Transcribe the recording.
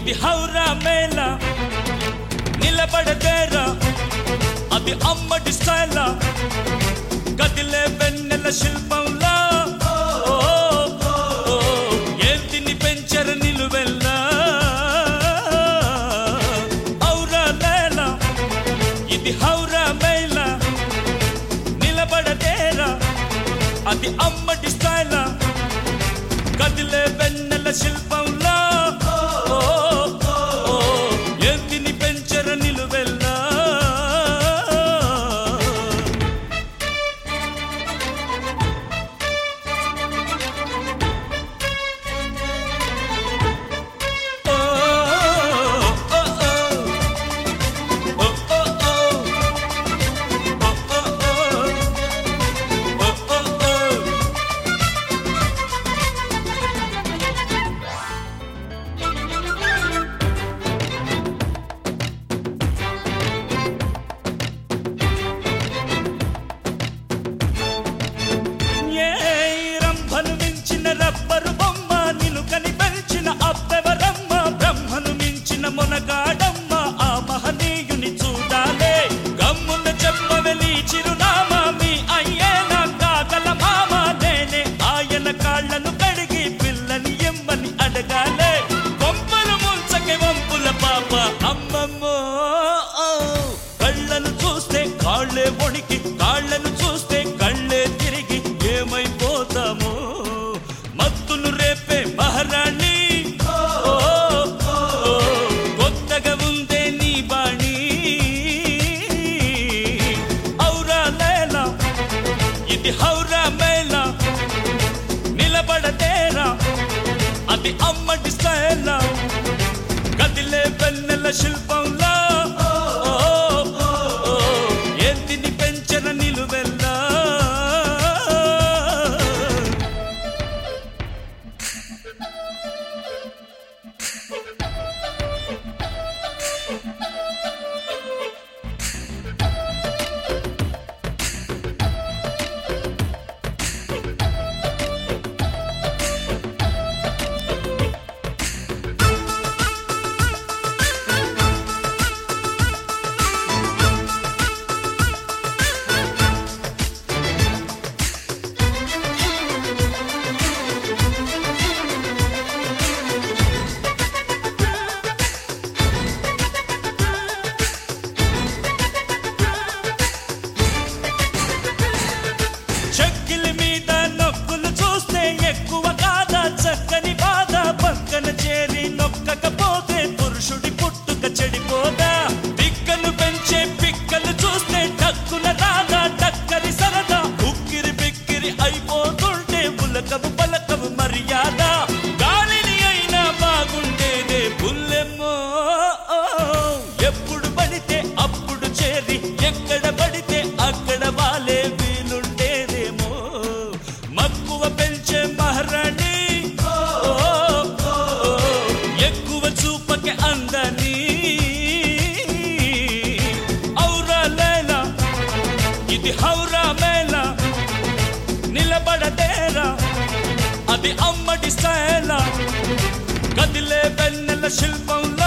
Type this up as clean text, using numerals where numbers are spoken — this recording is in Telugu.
ఇది హౌరా మేళ నిలబడదేరా అది అమ్మడి స్టైలా కదిలే వెన్నెల శిల్పంలా ఏంటిని పెంచర నిలువెల్లా హౌరా మేళ ఇది హౌరా మేళ నిలబడదేరా అది అమ్మడి స్టైలా కదిలే వెన్నెల శిల్పంలా ఏంటిని పెంచర నిలువెల్లా రబ్బరు బొమ్మ నిన్ను కని పెంచిన అబ్బెవరమ్మ బ్రహ్మను మించిన మొనగాడమ్మ ఆ మహనీయుని చూడాలే గమ్మున చెప్పవెలి చిరునామా మీ అయ్యేనా కాగల మామ నేనే ఆయన కాళ్ళను కడిగి పిల్లని ఎమ్మని అడగాలే కొంపలు ముంచకే వంపుల పాప అమ్మమ్మో కళ్ళను చూస్తే కాళ్ళే వణికి కాళ్ళను చూస్తే కళ్ళే తిరిగి ఏమైపోతామో మత్తును రేపే మహారాణి కొత్తగా ఉందే నీ బాణి హౌరా మేళ ఇది హౌరా మేళ నిలబడదేరా అది అమ్మడి స్టైలా కదిలే వెన్నెల శిల్పంలా ఏంటిని పెంచన నిలువెల్లా చెక్కిలి మీద నొక్కులు చూస్తే ఎక్కువ కాదా చక్కని బాధ పక్కన చేరి నొక్కకపోతే పురుషుడి పుట్టుక చెడిపోదా పిక్కను పెంచే పిక్కలు చూస్తే టక్కున రాదా టక్కరి సరదా ఉక్కిరి బిక్కిరి అయిపోతుంటే ఉలకవు పలకవు మర్యాద గాలిని అయినా బాగుండేదే బుల్లెమ్మో ఎప్పుడు పడితే అప్పుడు చేరి ఎక్కడ పడితే అక్కడ వాలే వీలుండేదేమో మక్కువ పెంచే మహారాణి ఎక్కువ చూపకే అందని హౌరా మేళ ఇది హౌరా మేళ నిలబడదేరా అది అమ్మడి స్టైలా కదిలే వెన్నెల శిల్పంలా